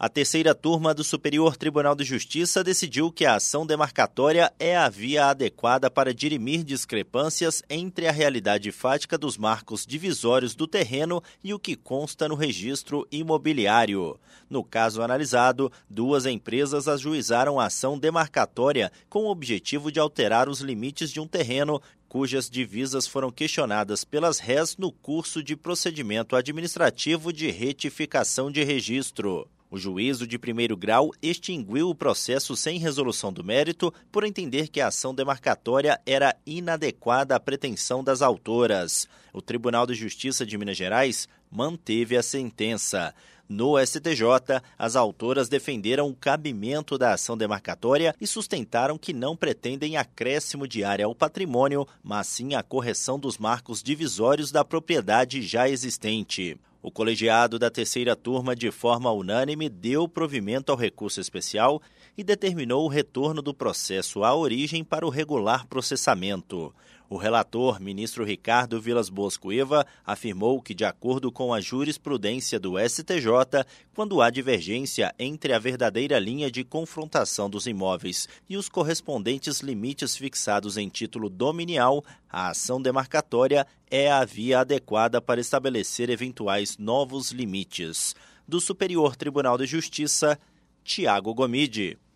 A terceira turma do Superior Tribunal de Justiça decidiu que a ação demarcatória é a via adequada para dirimir discrepâncias entre a realidade fática dos marcos divisórios do terreno e o que consta no registro imobiliário. No caso analisado, duas empresas ajuizaram a ação demarcatória com o objetivo de alterar os limites de um terreno cujas divisas foram questionadas pelas rés no curso de procedimento administrativo de retificação de registro. O juízo de primeiro grau extinguiu o processo sem resolução do mérito por entender que a ação demarcatória era inadequada à pretensão das autoras. O Tribunal de Justiça de Minas Gerais manteve a sentença. No STJ, as autoras defenderam o cabimento da ação demarcatória e sustentaram que não pretendem acréscimo de área ao patrimônio, mas sim a correção dos marcos divisórios da propriedade já existente. O colegiado da terceira turma, de forma unânime, deu provimento ao recurso especial e determinou o retorno do processo à origem para o regular processamento. O relator, ministro Ricardo Vilas Boas Cueva, afirmou que, de acordo com a jurisprudência do STJ, quando há divergência entre a verdadeira linha de confrontação dos imóveis e os correspondentes limites fixados em título dominial, a ação demarcatória é a via adequada para estabelecer eventuais novos limites. Do Superior Tribunal de Justiça, Tiago Gomide.